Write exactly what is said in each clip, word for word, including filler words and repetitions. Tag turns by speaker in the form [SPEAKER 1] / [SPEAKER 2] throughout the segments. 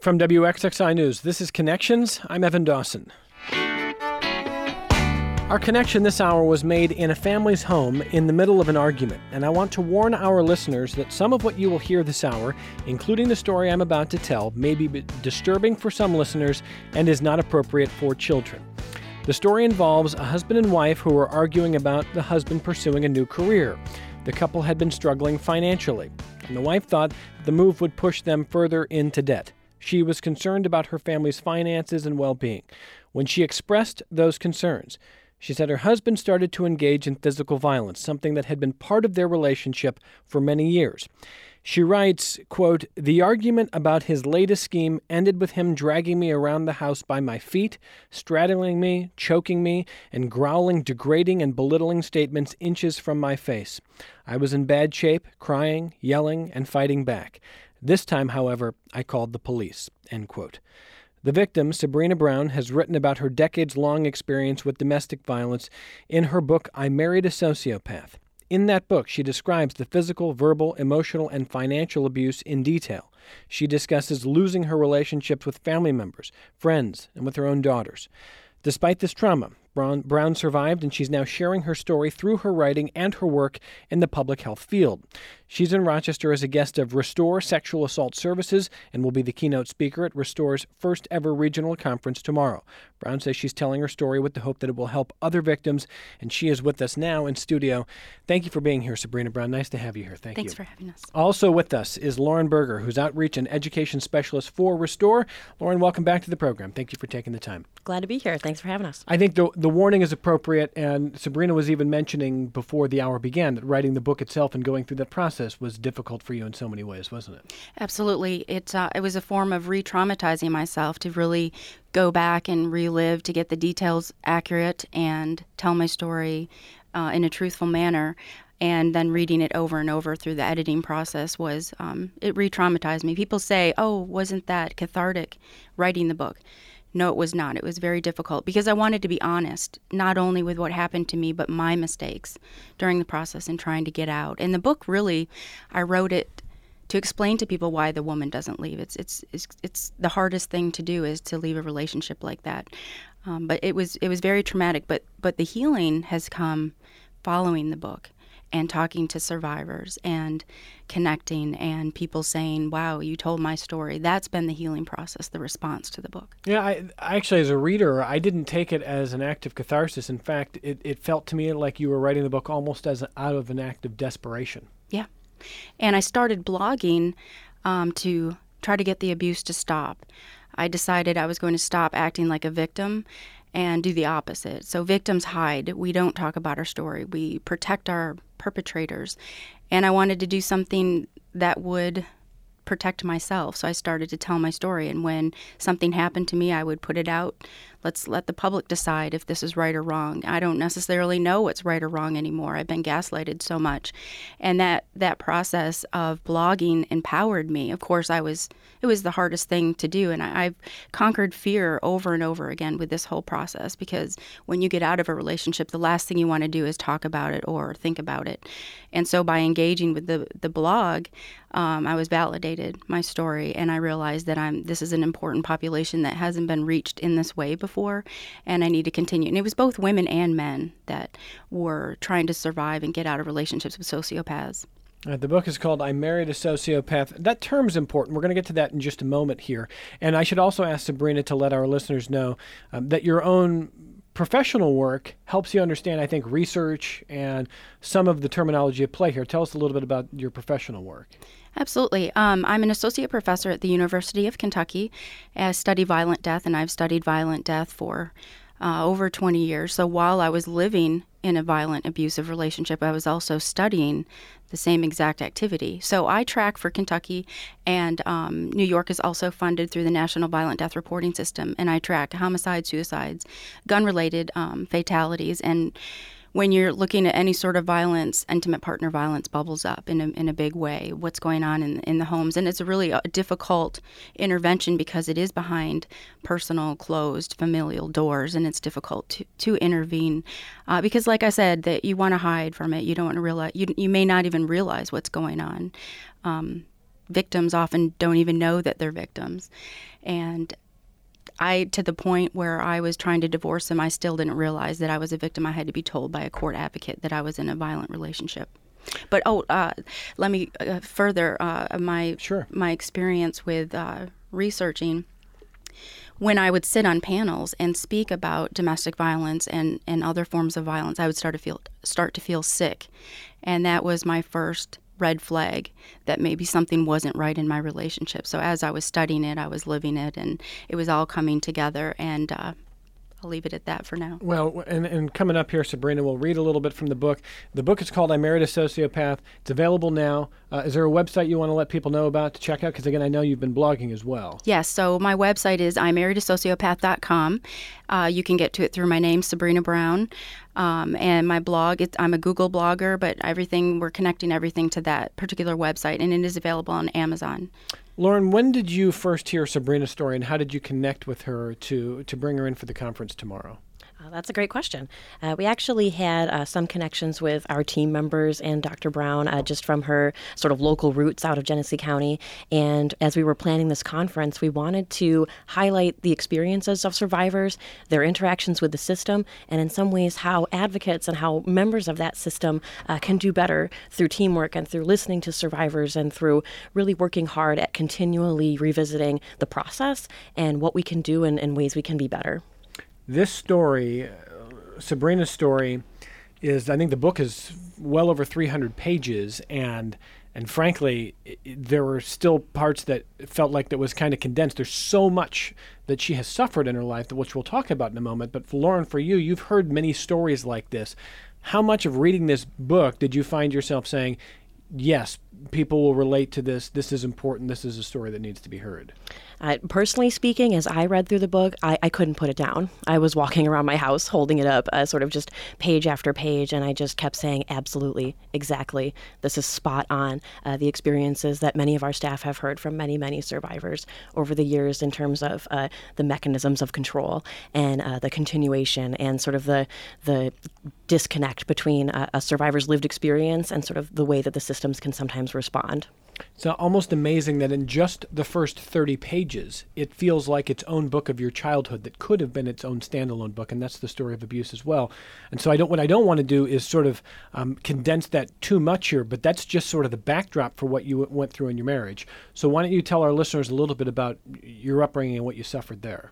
[SPEAKER 1] From W X X I News, this is Connections. I'm Evan Dawson. Our connection this hour was made in a family's home in the middle of an argument, and I want to warn our listeners that some of what you will hear this hour, including the story I'm about to tell, may be disturbing for some listeners and is not appropriate for children. The story involves a husband and wife who were arguing about the husband pursuing a new career. The couple had been struggling financially, and the wife thought the move would push them further into debt. She was concerned about her family's finances and well-being. When she expressed those concerns, she said her husband started to engage in physical violence, something that had been part of their relationship for many years. She writes, quote, "The argument about his latest scheme ended with him dragging me around the house by my feet, straddling me, choking me, and growling degrading and belittling statements inches from my face. I was in bad shape, crying, yelling, and fighting back. This time, however, I called the police," end quote. The victim, Sabrina Brown, has written about her decades-long experience with domestic violence in her book, I Married a Sociopath. In that book, she describes the physical, verbal, emotional, and financial abuse in detail. She discusses losing her relationships with family members, friends, and with her own daughters. Despite this trauma, Brown, Brown survived, and she's now sharing her story through her writing and her work in the public health field. She's in Rochester as a guest of Restore Sexual Assault Services and will be the keynote speaker at Restore's first ever regional conference tomorrow. Brown says she's telling her story with the hope that it will help other victims, and she is with us now in studio. Thank you for being here, Sabrina Brown. Nice to have you here. Thank
[SPEAKER 2] Thanks
[SPEAKER 1] you.
[SPEAKER 2] Thanks for having us.
[SPEAKER 1] Also with us is Lauren Berger, who's Outreach and Education Specialist for Restore. Lauren, welcome back to the program. Thank you for taking the time.
[SPEAKER 3] Glad to be here. Thanks for having us.
[SPEAKER 1] I think the the warning is appropriate, and Sabrina was even mentioning before the hour began that writing the book itself and going through that process was difficult for you in so many ways, wasn't it?
[SPEAKER 2] Absolutely. It, uh, it was a form of re-traumatizing myself to really go back and relive, to get the details accurate and tell my story uh, in a truthful manner. And then reading it over and over through the editing process was, um, it re-traumatized me. People say, oh, wasn't that cathartic writing the book? No, it was not. It was very difficult because I wanted to be honest, not only with what happened to me, but my mistakes during the process and trying to get out. And the book, really, I wrote it to explain to people why the woman doesn't leave. It's it's it's, it's the hardest thing to do is to leave a relationship like that. Um, but it was it was very traumatic. But but the healing has come following the book and talking to survivors and connecting and people saying, wow, you told my story. That's been the healing process, the response to the book.
[SPEAKER 1] Yeah, I, actually, as a reader, I didn't take it as an act of catharsis. In fact, it, it felt to me like you were writing the book almost as a, out of an act of desperation.
[SPEAKER 2] Yeah. And I started blogging um, to try to get the abuse to stop. I decided I was going to stop acting like a victim and do the opposite. So victims hide. We don't talk about our story. We protect our perpetrators. And I wanted to do something that would protect myself. So I started to tell my story. And when something happened to me, I would put it out. Let's let the public decide if this is right or wrong. I don't necessarily know what's right or wrong anymore. I've been gaslighted so much. And that, that process of blogging empowered me. Of course, I was it was the hardest thing to do. And I, I've conquered fear over and over again with this whole process, because when you get out of a relationship, the last thing you want to do is talk about it or think about it. And so by engaging with the, the blog, um, I was validated, my story, and I realized that I'm this is an important population that hasn't been reached in this way before, and I need to continue. And it was both women and men that were trying to survive and get out of relationships with sociopaths.
[SPEAKER 1] Uh, the book is called I Married a Sociopath. That term's important. We're going to get to that in just a moment here. And I should also ask Sabrina to let our listeners know um, that your own professional work helps you understand, I think, research and some of the terminology at play here. Tell us a little bit about your professional work.
[SPEAKER 2] Absolutely. Um, I'm an associate professor at the University of Kentucky. I study violent death, and I've studied violent death for uh, over twenty years. So while I was living in a violent, abusive relationship, I was also studying the same exact activity. So I track for Kentucky, and um, New York is also funded through the National Violent Death Reporting System, and I track homicides, suicides, gun-related um, fatalities, and when you're looking at any sort of violence, intimate partner violence bubbles up in a, in a big way, what's going on in, in the homes. And it's a really a difficult intervention because it is behind personal, closed, familial doors, and it's difficult to, to intervene. Uh, because like I said, that you want to hide from it. You don't want to realize, you, you may not even realize what's going on. Um, victims often don't even know that they're victims. And I, to the point where I was trying to divorce him, I still didn't realize that I was a victim. I had to be told by a court advocate that I was in a violent relationship. But, oh, uh, let me uh, further uh, my
[SPEAKER 1] Sure.
[SPEAKER 2] my experience with uh, researching. When I would sit on panels and speak about domestic violence and, and other forms of violence, I would start to feel start to feel sick. And that was my first red flag that maybe something wasn't right in my relationship. So as I was studying it, I was living it, and it was all coming together. And uh, I'll leave it at that for now.
[SPEAKER 1] Well, and, and coming up here, Sabrina, we'll read a little bit from the book. The book is called I Married a Sociopath. It's available now. Uh, is there a website you want to let people know about to check out? Because, again, I know you've been blogging as well.
[SPEAKER 2] Yes, so my website is I married a sociopath dot com. Uh, you can get to it through my name, Sabrina Brown. Um, and my blog, it's, I'm a Google blogger, but everything, we're connecting everything to that particular website, and it is available on Amazon.
[SPEAKER 1] Lauren, when did you first hear Sabrina's story, and how did you connect with her to, to bring her in for the conference tomorrow?
[SPEAKER 3] Uh, that's a great question. Uh, we actually had uh, some connections with our team members and Doctor Brown uh, just from her sort of local roots out of Genesee County. And as we were planning this conference, we wanted to highlight the experiences of survivors, their interactions with the system, and in some ways how advocates and how members of that system uh, can do better through teamwork and through listening to survivors and through really working hard at continually revisiting the process and what we can do and, and ways we can be better.
[SPEAKER 1] This story, uh, Sabrina's story, is, I think the book is well over three hundred pages, and and frankly, it, there were still parts that felt like that was kind of condensed. There's so much that she has suffered in her life, which we'll talk about in a moment. But for Lauren, for you, you've heard many stories like this. How much of reading this book did you find yourself saying, yes, people will relate to this, this is important, this is a story that needs to be heard?
[SPEAKER 3] Uh, personally speaking, as I read through the book, I, I couldn't put it down. I was walking around my house holding it up, uh, sort of just page after page, and I just kept saying, absolutely, exactly, this is spot on. Uh, the experiences that many of our staff have heard from many, many survivors over the years in terms of uh, the mechanisms of control and uh, the continuation and sort of the the disconnect between uh, a survivor's lived experience and sort of the way that the systems can sometimes respond.
[SPEAKER 1] It's almost amazing that in just the first thirty pages, it feels like its own book of your childhood that could have been its own standalone book, and that's the story of abuse as well. And so I don't. What I don't want to do is sort of um, condense that too much here, but that's just sort of the backdrop for what you went through in your marriage. So why don't you tell our listeners a little bit about your upbringing and what you suffered there?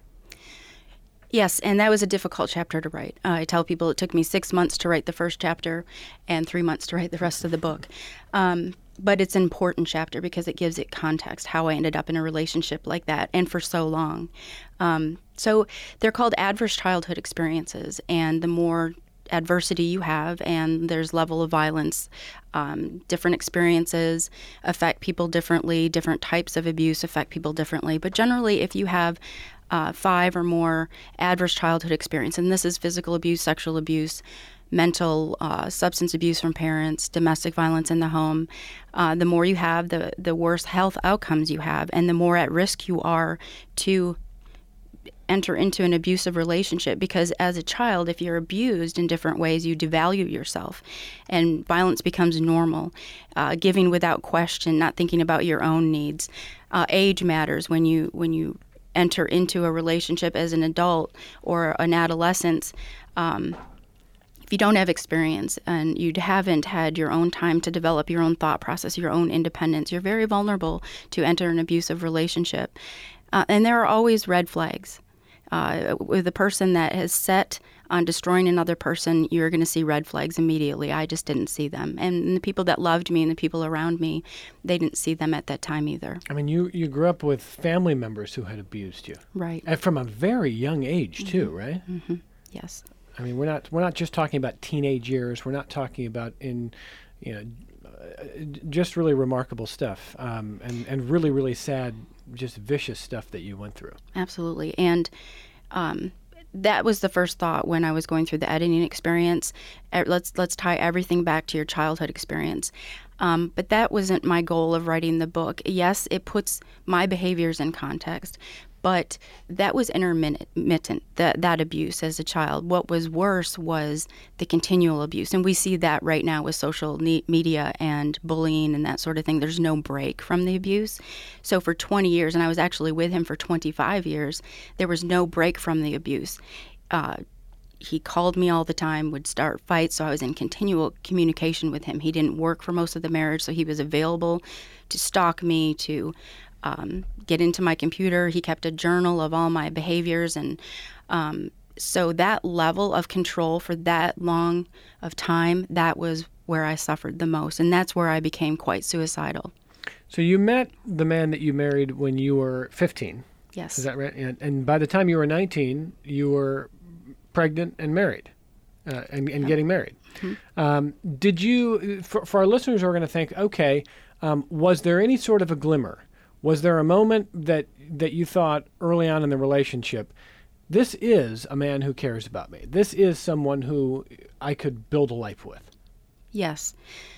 [SPEAKER 2] Yes, and that was a difficult chapter to write. Uh, I tell people it took me six months to write the first chapter and three months to write the rest of the book. Um, but it's an important chapter because it gives it context, how I ended up in a relationship like that and for so long. Um, so they're called adverse childhood experiences, and the more adversity you have and there's level of violence, um, different experiences affect people differently, different types of abuse affect people differently. But generally, if you have uh, five or more adverse childhood experience, and this is physical abuse, sexual abuse, mental uh, substance abuse from parents, domestic violence in the home, uh, the more you have, the, the worse health outcomes you have, and the more at risk you are to enter into an abusive relationship, because as a child, if you're abused in different ways, you devalue yourself, and violence becomes normal. Uh, giving without question, not thinking about your own needs. Uh, age matters when you when you enter into a relationship as an adult or an adolescent. Um, if you don't have experience and you haven't had your own time to develop your own thought process, your own independence, you're very vulnerable to enter an abusive relationship. Uh, and there are always red flags. Uh, with a person that has set on destroying another person, you're going to see red flags immediately. I just didn't see them. And the people that loved me and the people around me, they didn't see them at that time either.
[SPEAKER 1] I mean, you, you grew up with family members who had abused you.
[SPEAKER 2] Right.
[SPEAKER 1] And from a very young age,
[SPEAKER 2] mm-hmm.
[SPEAKER 1] too, right?
[SPEAKER 2] Mm-hmm. Yes.
[SPEAKER 1] I mean, we're not we're not just talking about teenage years. We're not talking about in, you know, uh, just really remarkable stuff, um, and, and really, really sad, just vicious stuff that you went through.
[SPEAKER 2] Absolutely. And um, that was the first thought when I was going through the editing experience. Uh, let's let's tie everything back to your childhood experience. Um, but that wasn't my goal of writing the book. Yes, it puts my behaviors in context, but that was intermittent, that, that abuse as a child. What was worse was the continual abuse. And we see that right now with social ne- media and bullying and that sort of thing. There's no break from the abuse. So for twenty years, and I was actually with him for twenty-five years, there was no break from the abuse. Uh, he called me all the time, would start fights, so I was in continual communication with him. He didn't work for most of the marriage, so he was available to stalk me, to um, get into my computer. He kept a journal of all my behaviors, and um, so that level of control for that long of time, that was where I suffered the most, and that's where I became quite suicidal.
[SPEAKER 1] So you met the man that you married when you were fifteen.
[SPEAKER 2] Yes.
[SPEAKER 1] Is that right? And, and by the time you were nineteen, you were pregnant and married, uh, and, and getting married. Mm-hmm. Um, did you, for, for our listeners who are going to think, okay, um, was there any sort of a glimmer? Was there a moment that, that you thought early on in the relationship, this is a man who cares about me. This is someone who I could build a life with?
[SPEAKER 2] Yes.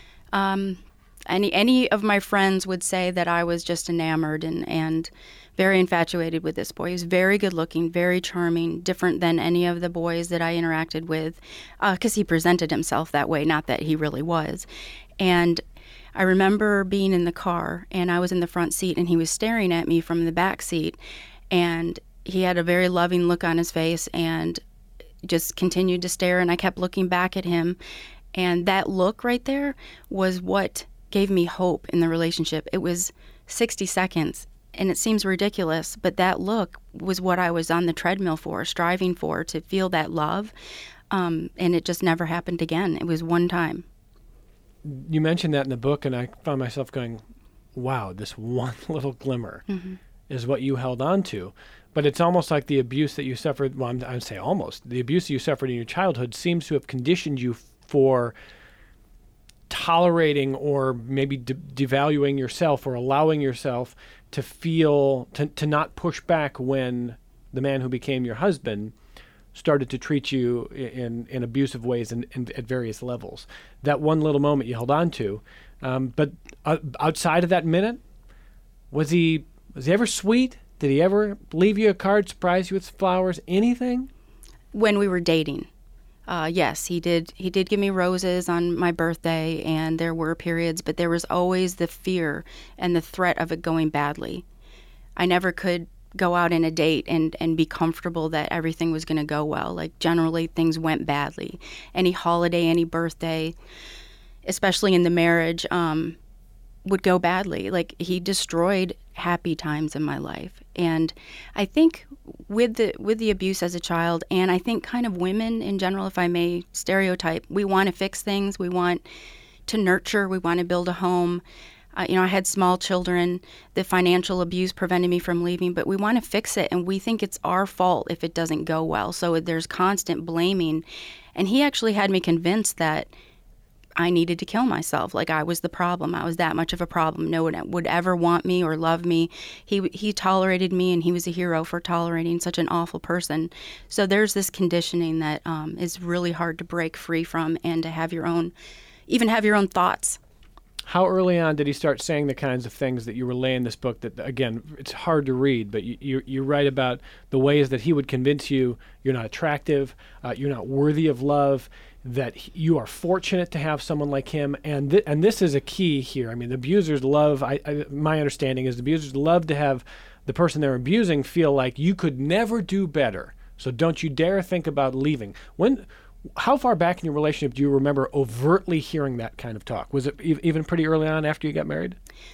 [SPEAKER 2] Um, any any of my friends would say that I was just enamored and, and very infatuated with this boy. He was very good looking, very charming, different than any of the boys that I interacted with, because uh, he presented himself that way, not that he really was. And I remember being in the car, and I was in the front seat, and he was staring at me from the back seat, and he had a very loving look on his face and just continued to stare, and I kept looking back at him. And that look right there was what gave me hope in the relationship. It was sixty seconds, and it seems ridiculous, but that look was what I was on the treadmill for, striving for, to feel that love, um, and it just never happened again. It was one time.
[SPEAKER 1] You mentioned that in the book, and I found myself going, wow, this one little glimmer mm-hmm. is what you held on to. But it's almost like the abuse that you suffered, well, I'm, I'd say almost, the abuse that you suffered in your childhood seems to have conditioned you for tolerating or maybe de- devaluing yourself or allowing yourself to feel, to, to not push back when the man who became your husband started to treat you in, in abusive ways and, and at various levels. That one little moment you held on to. Um, but uh, outside of that minute, was he was he ever sweet? Did he ever leave you a card, surprise you with flowers, anything?
[SPEAKER 2] When we were dating. Uh, yes, he did. He did give me roses on my birthday, and there were periods, but there was always the fear and the threat of it going badly. I never could go out in a date and, and be comfortable that everything was going to go well. Like, generally, things went badly. Any holiday, any birthday, especially in the marriage, um, would go badly. Like, he destroyed happy times in my life. And I think with the with the abuse as a child, and I think kind of women in general, if I may stereotype, we want to fix things, we want to nurture, we want to build a home. Uh, you know, I had small children. The financial abuse prevented me from leaving, but we want to fix it, and we think it's our fault if it doesn't go well. So there's constant blaming. And he actually had me convinced that I needed to kill myself. Like, I was the problem. I was that much of a problem. No one would ever want me or love me. He he tolerated me, and he was a hero for tolerating such an awful person. So there's this conditioning that um, is really hard to break free from, and to have your own, even have your own thoughts.
[SPEAKER 1] How early on did he start saying the kinds of things that you relay in this book that, again, it's hard to read, but you, you, you write about the ways that he would convince you you're not attractive, uh, you're not worthy of love, that you are fortunate to have someone like him, and th- and this is a key here. I mean, the abusers love, I, I, my understanding is the abusers love to have the person they're abusing feel like you could never do better, so don't you dare think about leaving. When... How far back in your relationship do you remember overtly hearing that kind of talk? Was it e- even pretty early on after you got married?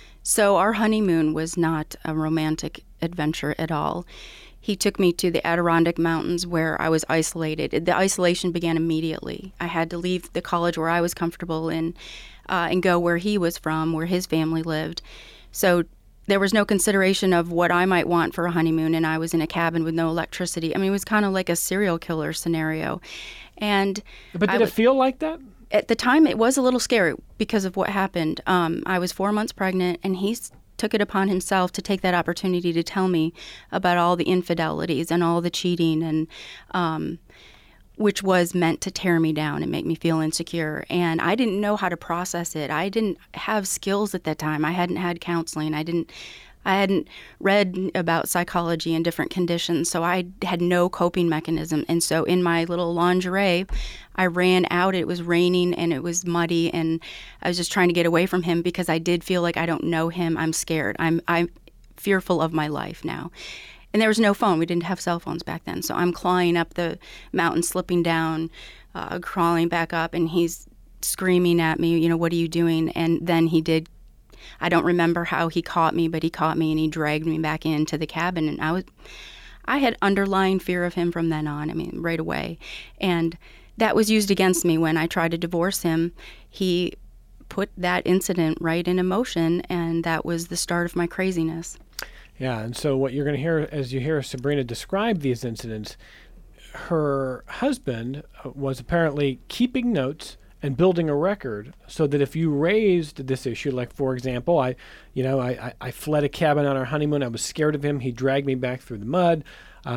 [SPEAKER 2] So our honeymoon was not a romantic adventure at all. He took me to the Adirondack Mountains where I was isolated. The isolation began immediately. I had to leave the college where I was comfortable in uh, and go where he was from, where his family lived. So there was no consideration of what I might want for a honeymoon, and I was in a cabin with no electricity. I mean, it was kind of like a serial killer scenario. And
[SPEAKER 1] But did
[SPEAKER 2] I
[SPEAKER 1] it feel like that?
[SPEAKER 2] At the time, it was a little scary because of what happened. Um, I was four months pregnant, and he took it upon himself to take that opportunity to tell me about all the infidelities and all the cheating and um, which was meant to tear me down and make me feel insecure. And I didn't know how to process it. I didn't have skills at that time. I hadn't had counseling. I didn't I hadn't read about psychology and different conditions, so I had no coping mechanism. And so in my little lingerie, I ran out. It was raining and it was muddy, and I was just trying to get away from him because I did feel like I don't know him. I'm scared. I'm I'm fearful of my life now. And there was no phone. We didn't have cell phones back then. So I'm clawing up the mountain, slipping down, uh, crawling back up, and he's screaming at me, you know, what are you doing? And then he did. I don't remember how he caught me, but he caught me and he dragged me back into the cabin. And I was, I had underlying fear of him from then on. I mean, right away. And that was used against me when I tried to divorce him. He put that incident right in motion, and that was the start of my craziness.
[SPEAKER 1] Yeah, and so what you're going to hear as you hear Sabrina describe these incidents, her husband was apparently keeping notes and building a record so that if you raised this issue, like, for example, I, you know, I, I, I fled a cabin on our honeymoon. I was scared of him. He dragged me back through the mud.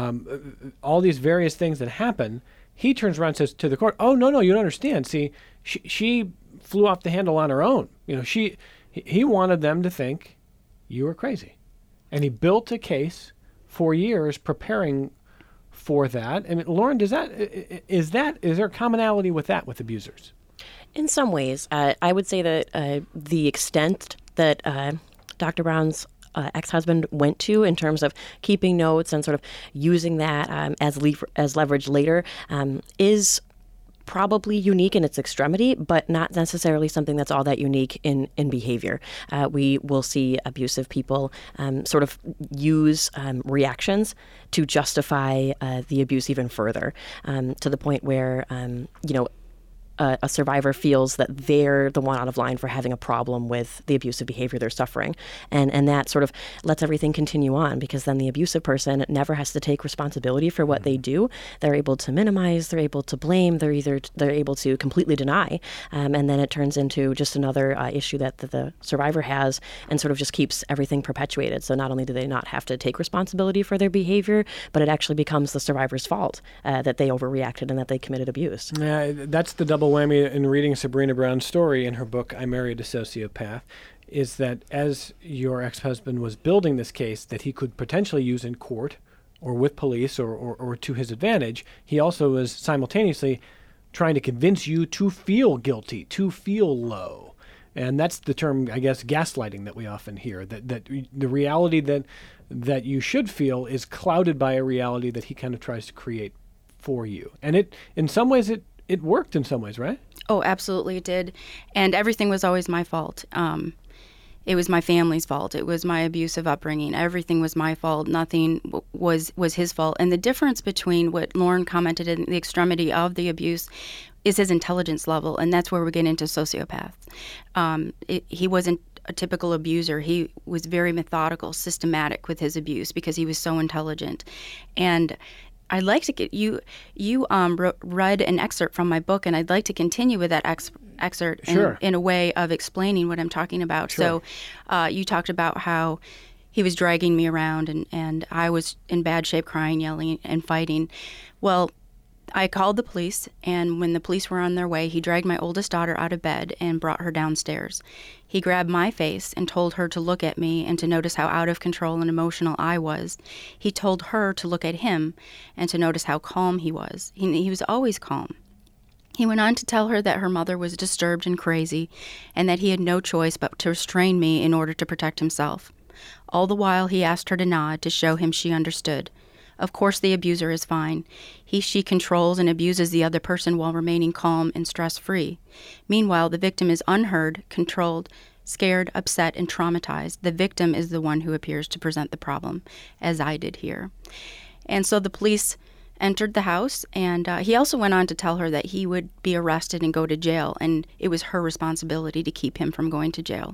[SPEAKER 1] Um, all these various things that happen, he turns around and says to the court, oh, no, no, you don't understand. See, she, she flew off the handle on her own. You know, she, he wanted them to think you were crazy. And he built a case for years preparing for that. I mean, Lauren, does that, is that, is there commonality with that with abusers?
[SPEAKER 3] In some ways, uh, I would say that uh, the extent that uh, Doctor Brown's uh, ex-husband went to in terms of keeping notes and sort of using that um, as le- as leverage later um, is probably unique in its extremity, but not necessarily something that's all that unique in, in behavior. Uh, we will see abusive people um, sort of use um, reactions to justify uh, the abuse even further, um, to the point where, um, you know, A, a survivor feels that they're the one out of line for having a problem with the abusive behavior they're suffering. And and that sort of lets everything continue on, because then the abusive person never has to take responsibility for what they do. They're able to minimize, they're able to blame, they're either they're able to completely deny. Um, and then it turns into just another uh, issue that the, the survivor has, and sort of just keeps everything perpetuated. So not only do they not have to take responsibility for their behavior, but it actually becomes the survivor's fault uh, that they overreacted and that they committed abuse.
[SPEAKER 1] Yeah, that's the double whammy in reading Sabrina Brown's story in her book, I Married a Sociopath, is that as your ex-husband was building this case that he could potentially use in court or with police or, or, or to his advantage, he also was simultaneously trying to convince you to feel guilty, to feel low. And that's the term, I guess, gaslighting that we often hear, that, that the reality that that you should feel is clouded by a reality that he kind of tries to create for you. And it, in some ways, it It worked in some ways, right?
[SPEAKER 2] Oh, absolutely it did. And everything was always my fault. Um, it was my family's fault. It was my abusive upbringing. Everything was my fault. Nothing w- was was his fault. And the difference between what Lauren commented in the extremity of the abuse is his intelligence level. And that's where we get into sociopaths. Um, it, he wasn't a typical abuser. He was very methodical, systematic with his abuse because he was so intelligent. And I'd like to get you. You um, wrote, read an excerpt from my book, and I'd like to continue with that ex- excerpt
[SPEAKER 1] sure.
[SPEAKER 2] in, in a way of explaining what I'm talking about.
[SPEAKER 1] Sure.
[SPEAKER 2] So, uh, you talked about how he was dragging me around, and, and I was in bad shape, crying, yelling, and fighting. Well, I called the police, and when the police were on their way, he dragged my oldest daughter out of bed and brought her downstairs. He grabbed my face and told her to look at me and to notice how out of control and emotional I was. He told her to look at him and to notice how calm he was. He, he was always calm. He went on to tell her that her mother was disturbed and crazy, and that he had no choice but to restrain me in order to protect himself. All the while, he asked her to nod to show him she understood. Of course, the abuser is fine. He, she controls and abuses the other person while remaining calm and stress-free. Meanwhile, the victim is unheard, controlled, scared, upset, and traumatized. The victim is the one who appears to present the problem, as I did here. And so the police entered the house, and uh, he also went on to tell her that he would be arrested and go to jail, and it was her responsibility to keep him from going to jail.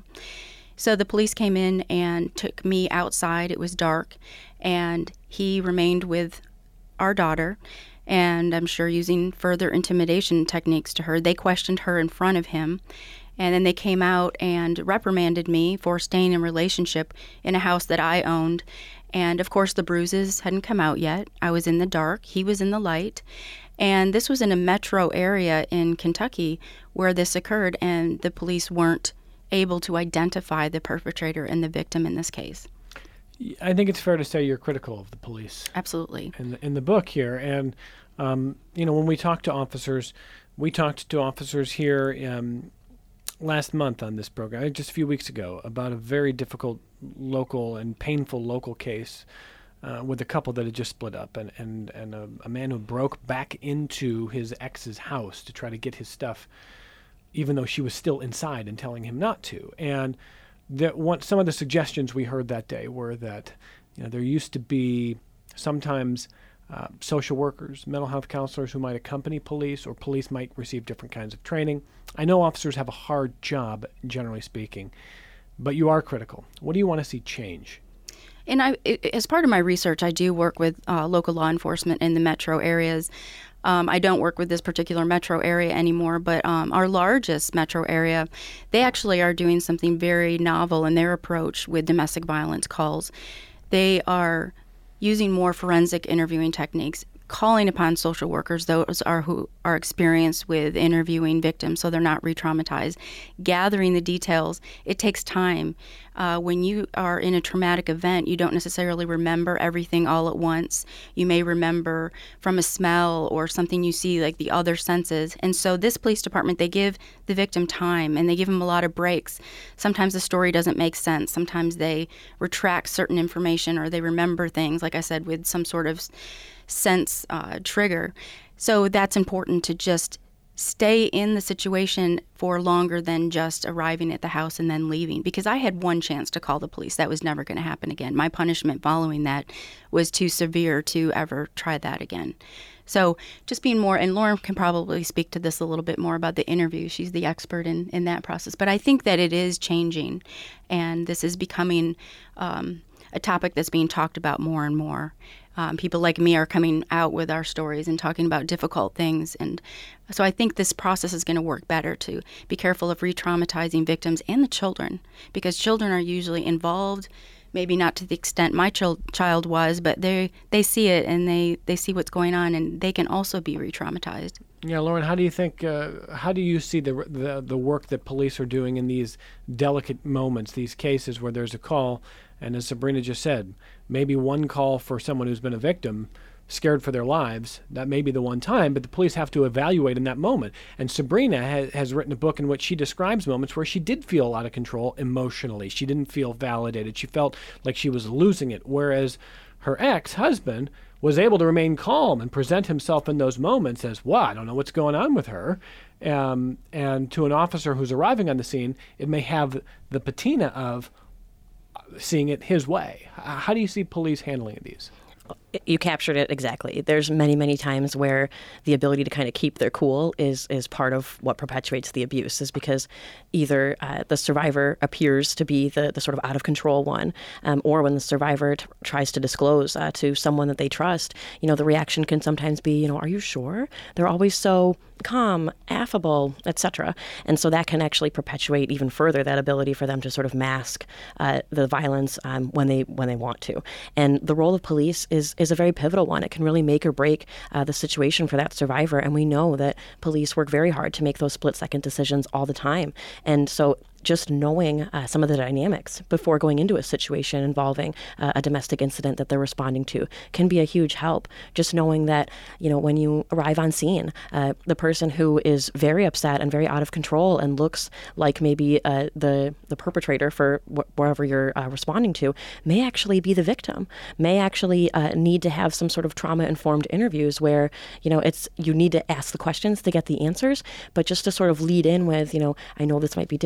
[SPEAKER 2] So the police came in and took me outside. It was dark, and he remained with our daughter, and I'm sure using further intimidation techniques to her. They questioned her in front of him, And then they came out and reprimanded me for staying in relationship in a house that I owned. And of course, the bruises hadn't come out yet. I was in the dark. He was in the light. And this was in a metro area in Kentucky where this occurred, and the police weren't able to identify the perpetrator and the victim in this case.
[SPEAKER 1] I think it's fair to say you're critical of the police.
[SPEAKER 2] Absolutely.
[SPEAKER 1] In the, in the book here. And, um, you know, when we talk to officers, we talked to officers here um, last month on this program, just a few weeks ago, about a very difficult local and painful local case uh, with a couple that had just split up, and, and, and a, a man who broke back into his ex's house to try to get his stuff, even though she was still inside and telling him not to. And that one, some of the suggestions we heard that day were that, you know, there used to be sometimes uh, social workers, mental health counselors who might accompany police, or police might receive different kinds of training. I know officers have a hard job, generally speaking, but you are critical. What do you want to see change?
[SPEAKER 2] And I, as part of my research, I do work with uh, local law enforcement in the metro areas. Um, I don't work with this particular metro area anymore, but um, our largest metro area, they actually are doing something very novel in their approach with domestic violence calls. They are using more forensic interviewing techniques, calling upon social workers, those are who are experienced with interviewing victims so they're not re-traumatized, gathering the details. It takes time. Uh, when you are in a traumatic event, you don't necessarily remember everything all at once. You may remember from a smell or something you see, like the other senses. And so this police department, they give the victim time, and they give them a lot of breaks. Sometimes the story doesn't make sense. Sometimes they retract certain information, or they remember things, like I said, with some sort of sense uh, trigger. So that's important, to just stay in the situation for longer than just arriving at the house and then leaving. Because I had one chance to call the police. That was never going to happen again. My punishment following that was too severe to ever try that again. So just being more, and Lauren can probably speak to this a little bit more about the interview. She's the expert in, in that process. But I think that it is changing, and this is becoming um, a topic that's being talked about more and more. Um, people like me are coming out with our stories and talking about difficult things. And so I think this process is going to work better, to be careful of re-traumatizing victims and the children, because children are usually involved, maybe not to the extent my ch- child was, but they they see it, and they, they see what's going on, and they can also be re-traumatized.
[SPEAKER 1] Yeah, Lauren, how do you think, uh, how do you see the, the the work that police are doing in these delicate moments, these cases where there's a call, and as Sabrina just said, maybe one call for someone who's been a victim, scared for their lives, that may be the one time, but the police have to evaluate in that moment. And Sabrina ha- has written a book in which she describes moments where she did feel out of control emotionally. She didn't feel validated. She felt like she was losing it, whereas her ex-husband was able to remain calm and present himself in those moments as, well, I don't know what's going on with her. Um, and to an officer who's arriving on the scene, it may have the patina of seeing it his way. How do you see police handling these?
[SPEAKER 3] You captured it exactly. There's many, many times where the ability to kind of keep their cool is is part of what perpetuates the abuse, is because either uh, the survivor appears to be the, the sort of out of control one, um, or when the survivor t- tries to disclose uh, to someone that they trust, you know, the reaction can sometimes be, you know, are you sure? They're always so calm, affable, et cetera. And so that can actually perpetuate even further that ability for them to sort of mask uh, the violence um, when they when they want to. And the role of police is is a very pivotal one. It can really make or break uh, the situation for that survivor. And we know that police work very hard to make those split-second decisions all the time. And so just knowing uh, some of the dynamics before going into a situation involving uh, a domestic incident that they're responding to can be a huge help. Just knowing that, you know, when you arrive on scene, uh, the person who is very upset and very out of control and looks like maybe uh, the the perpetrator for wh- wherever you're uh, responding to may actually be the victim, may actually uh, need to have some sort of trauma-informed interviews where, you know, it's you need to ask the questions to get the answers, but just to sort of lead in with, you know, I know this might be difficult for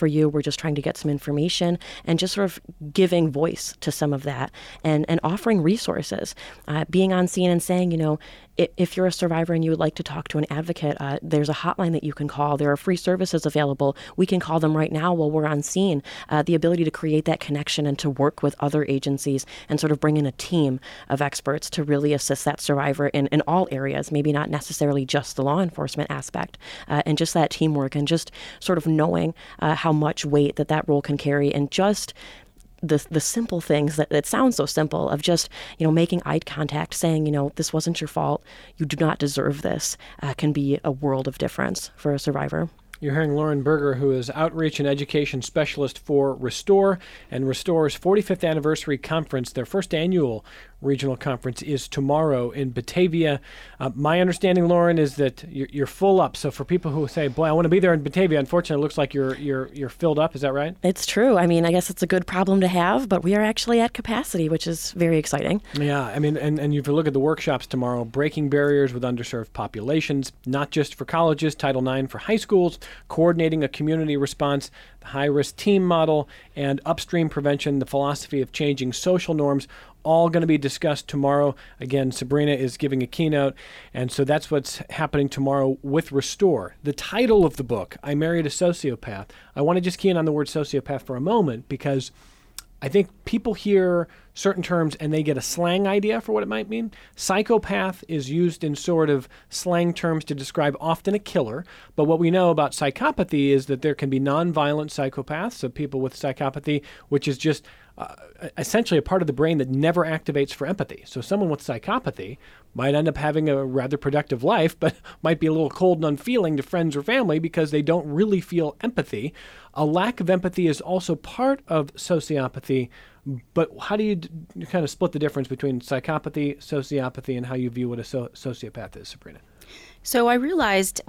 [SPEAKER 3] you. We're just trying to get some information, and just sort of giving voice to some of that, and, and offering resources, uh, being on scene and saying, you know, if, if you're a survivor and you would like to talk to an advocate, uh, there's a hotline that you can call. There are free services available. We can call them right now while we're on scene. Uh, the ability to create that connection and to work with other agencies and sort of bring in a team of experts to really assist that survivor in, in all areas, maybe not necessarily just the law enforcement aspect, uh, and just that teamwork and just sort of knowing uh, how much weight that that role can carry, and just the the simple things that, that sound so simple of just, you know, making eye contact, saying, you know, this wasn't your fault, you do not deserve this, uh, can be a world of difference for a survivor.
[SPEAKER 1] You're hearing Lauren Berger, who is Outreach and Education Specialist for Restore, and Restore's forty-fifth Anniversary Conference. Their first annual regional conference is tomorrow in Batavia. Uh, my understanding, Lauren, is that you're, you're full up. So for people who say, boy, I want to be there in Batavia, unfortunately, it looks like you're you're you're filled up. Is that right?
[SPEAKER 3] It's true. I mean, I guess it's a good problem to have, but we are actually at capacity, which is very exciting.
[SPEAKER 1] Yeah, I mean, and, and if you look at the workshops tomorrow, breaking barriers with underserved populations, not just for colleges, Title nine for high schools, coordinating a community response, the high-risk team model, and upstream prevention, the philosophy of changing social norms, all going to be discussed tomorrow. Again, Sabrina is giving a keynote, and so that's what's happening tomorrow with Restore. The title of the book, I Married a Sociopath. I want to just key in on the word sociopath for a moment, because I think people hear certain terms and they get a slang idea for what it might mean. Psychopath is used in sort of slang terms to describe often a killer, but what we know about psychopathy is that there can be nonviolent psychopaths, so people with psychopathy, which is just uh, essentially a part of the brain that never activates for empathy. So someone with psychopathy might end up having a rather productive life, but might be a little cold and unfeeling to friends or family because they don't really feel empathy. A lack of empathy is also part of sociopathy, but how do you d- kind of split the difference between psychopathy, sociopathy, and how you view what a so- sociopath is, Sabrina?
[SPEAKER 2] So I realized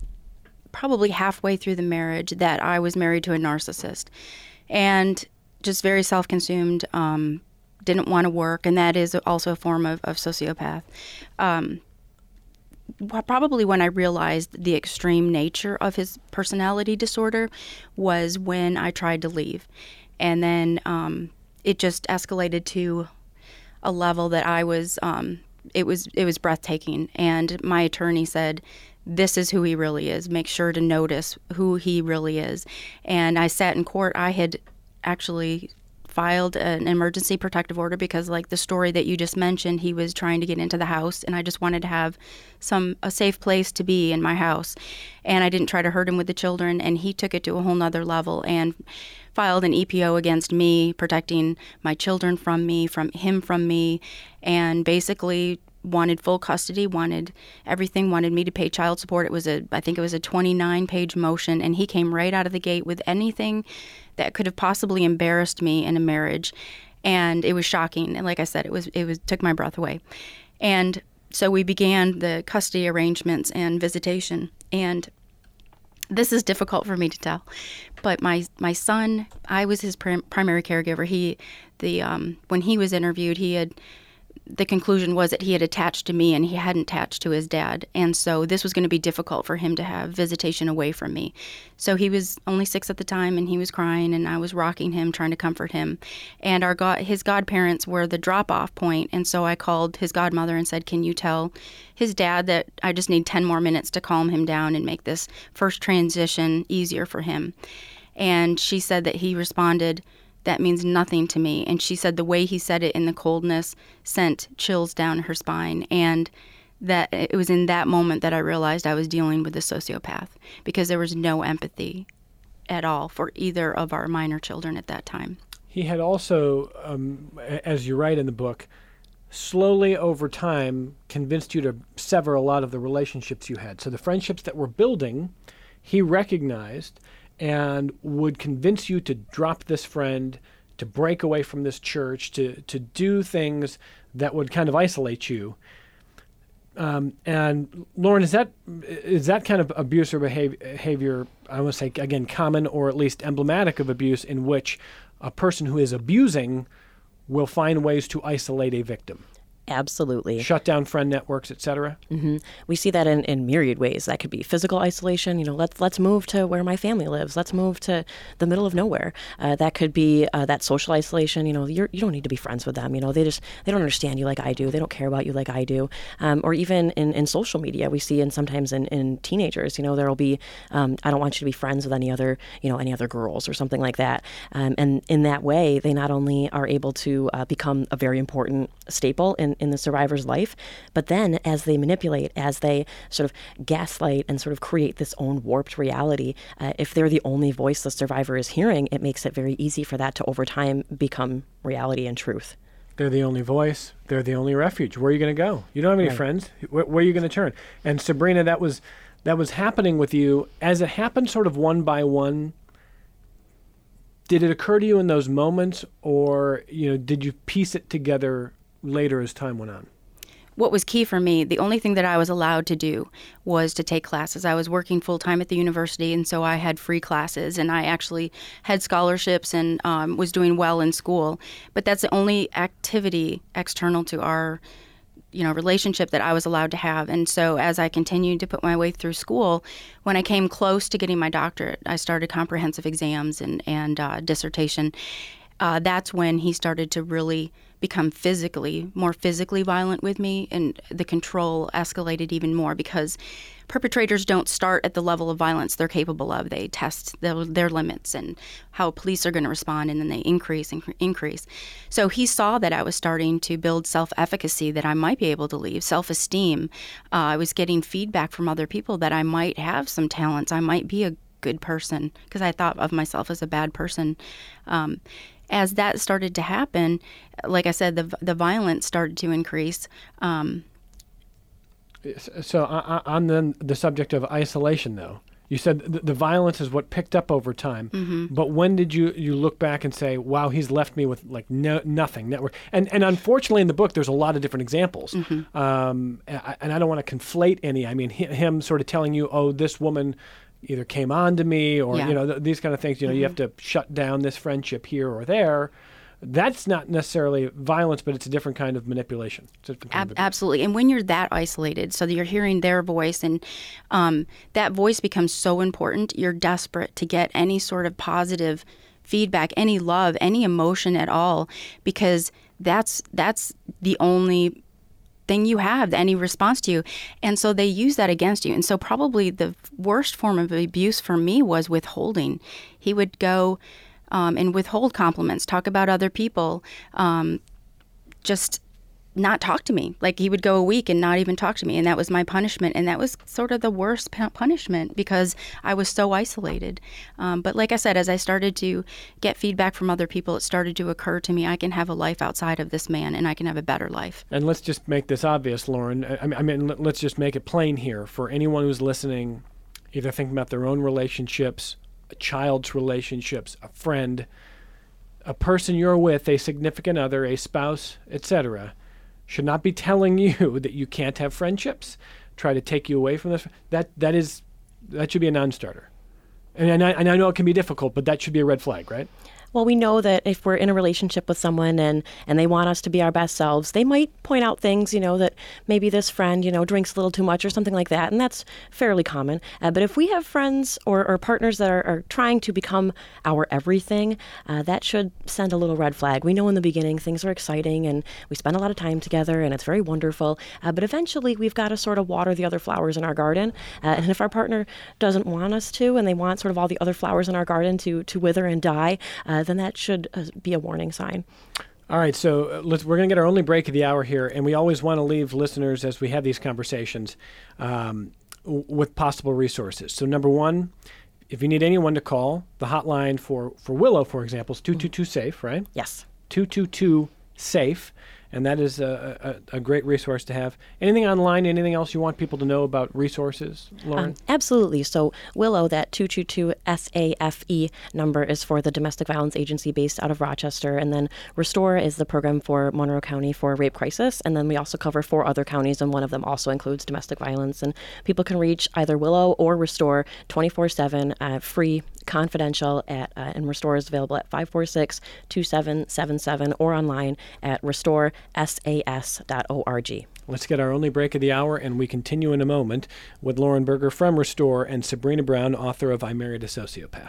[SPEAKER 2] probably halfway through the marriage that I was married to a narcissist, and just very self-consumed, um, didn't want to work, and that is also a form of, of sociopath. Um, probably when I realized the extreme nature of his personality disorder was when I tried to leave. And then um, it just escalated to a level that I was, um, it was, it was breathtaking. And my attorney said, this is who he really is. Make sure to notice who he really is. And I sat in court. I had actually filed an emergency protective order because, like the story that you just mentioned, he was trying to get into the house, and I just wanted to have some a safe place to be in my house. And I didn't try to hurt him with the children, and he took it to a whole nother level and filed an E P O against me, protecting my children from me, from him from me, and basically wanted full custody, wanted everything, wanted me to pay child support. It was a, I think it was a twenty-nine page motion, and he came right out of the gate with anything that could have possibly embarrassed me in a marriage. And it was shocking. And like I said, it was, it was, took my breath away. And so we began the custody arrangements and visitation. And this is difficult for me to tell, but my, my son, I was his prim- primary caregiver. He, the, um, when he was interviewed, he had, the conclusion was that he had attached to me and he hadn't attached to his dad. And so this was going to be difficult for him to have visitation away from me. So he was only six at the time, and he was crying, and I was rocking him, trying to comfort him. And our god, his godparents were the drop-off point. And so I called his godmother and said, can you tell his dad that I just need ten more minutes to calm him down and make this first transition easier for him? And she said that he responded, that means nothing to me. And she said the way he said it in the coldness sent chills down her spine. And that it was in that moment that I realized I was dealing with a sociopath, because there was no empathy at all for either of our minor children at that time.
[SPEAKER 1] He had also, um, as you write in the book, slowly over time convinced you to sever a lot of the relationships you had. So the friendships that were building, he recognized and would convince you to drop this friend, to break away from this church, to to do things that would kind of isolate you. Um, and Lauren, is that is that kind of abuse or behavior, behavior, I want to say, again, common or at least emblematic of abuse, in which a person who is abusing will find ways to isolate a victim?
[SPEAKER 3] Absolutely.
[SPEAKER 1] Shut down friend networks, et cetera?
[SPEAKER 3] Mm-hmm. We see that in, in myriad ways. That could be physical isolation. You know, let's let's move to where my family lives. Let's move to the middle of nowhere. Uh, that could be uh, that social isolation. You know, you're, you don't need to be friends with them. You know, they just they don't understand you like I do. They don't care about you like I do. Um, or even in, in social media, we see, and sometimes in, in teenagers, you know, there will be um, I don't want you to be friends with any other you know any other girls or something like that. Um, and in that way, they not only are able to uh, become a very important staple in in the survivor's life, but then as they manipulate, as they sort of gaslight and sort of create this own warped reality, uh, if they're the only voice the survivor is hearing, it makes it very easy for that to over time become reality and truth.
[SPEAKER 1] They're the only voice. They're the only refuge. Where are you going to go? You don't have any
[SPEAKER 3] Right.
[SPEAKER 1] friends. Where, where are you going to turn? And Sabrina, that was that was happening with you as it happened, sort of one by one. Did it occur to you in those moments, or you know, did you piece it together later as time went on?
[SPEAKER 2] What was key for me, the only thing that I was allowed to do was to take classes. I was working full-time at the university, and so I had free classes, and I actually had scholarships and um, was doing well in school. But that's the only activity external to our you know, relationship that I was allowed to have. And so as I continued to put my way through school, when I came close to getting my doctorate, I started comprehensive exams and, and uh, dissertation. Uh, that's when he started to really become physically, more physically violent with me, and the control escalated even more because perpetrators don't start at the level of violence they're capable of. They test their, their limits and how police are going to respond, and then they increase and increase. So he saw that I was starting to build self-efficacy, that I might be able to leave, self-esteem. Uh, I was getting feedback from other people that I might have some talents, I might be a good person, because I thought of myself as a bad person. Um, As that started to happen, like I said, the the violence started to increase. Um,
[SPEAKER 1] so uh, on the, the subject of isolation, though, you said the, the violence is what picked up over time.
[SPEAKER 2] mm-hmm.
[SPEAKER 1] But when did you, you look back and say, wow, he's left me with like no, nothing? Network. And, and unfortunately in the book, there's a lot of different examples.
[SPEAKER 2] Mm-hmm.
[SPEAKER 1] Um, and, I, and I don't want to conflate any. I mean, hi, him sort of telling you, oh, this woman either came on to me or,
[SPEAKER 2] Yeah.
[SPEAKER 1] you know, th- these kind of things, you know,
[SPEAKER 2] mm-hmm.
[SPEAKER 1] you have to shut down this friendship here or there. That's not necessarily violence, but it's a different kind of manipulation. It's a different kind
[SPEAKER 2] Ab-
[SPEAKER 1] of
[SPEAKER 2] absolutely. And when you're that isolated, so that you're hearing their voice, and um, that voice becomes so important, you're desperate to get any sort of positive feedback, any love, any emotion at all, because that's that's the only thing you have, any response to you. And so they use that against you. And so probably the worst form of abuse for me was withholding. He would go um, and withhold compliments, talk about other people, um, just not talk to me. Like he would go a week and not even talk to me. And that was my punishment. And that was sort of the worst pu- punishment because I was so isolated. Um, but like I said, as I started to get feedback from other people, it started to occur to me, I can have a life outside of this man and I can have a better life.
[SPEAKER 1] And let's just make this obvious, Lauren. I I mean, let's just make it plain here for anyone who's listening, either thinking about their own relationships, a child's relationships, a friend, a person you're with, a significant other, a spouse, et cetera, should not be telling you that you can't have friendships, try to take you away from this. That that is that should be a non-starter. And, and, I, and I know it can be difficult, but that should be a red flag, right?
[SPEAKER 3] Well, we know that if we're in a relationship with someone and, and they want us to be our best selves, they might point out things, you know, that maybe this friend, you know, drinks a little too much or something like that. And that's fairly common. Uh, but if we have friends or, or partners that are, are trying to become our everything, uh, that should send a little red flag. We know in the beginning things are exciting and we spend a lot of time together and it's very wonderful. Uh, but eventually we've got to sort of water the other flowers in our garden. Uh, and if our partner doesn't want us to and they want sort of all the other flowers in our garden to, to wither and die, uh, then that should uh, be a warning sign.
[SPEAKER 1] All right, so uh, let's, we're going to get our only break of the hour here, and we always want to leave listeners, as we have these conversations, um, w- with possible resources. So number one, if you need anyone to call, the hotline for, for Willow, for example, is two two two SAFE, right?
[SPEAKER 3] Yes.
[SPEAKER 1] two two two SAFE, and that is a, a, a great resource to have. Anything online, anything else you want people to know about resources, Lauren?
[SPEAKER 3] Um, absolutely. So Willow, that two two two SAFE number is for the Domestic Violence Agency based out of Rochester. And then Restore is the program for Monroe County for rape crisis. And then we also cover four other counties, and one of them also includes domestic violence. And people can reach either Willow or Restore twenty-four seven, uh, free, confidential, at uh, and Restore is available at five four six, two seven seven seven or online at restore S A S dot org.
[SPEAKER 1] Let's get our only break of the hour, and we continue in a moment with Lauren Berger from Restore and Sabrina Brown, author of I Married a Sociopath.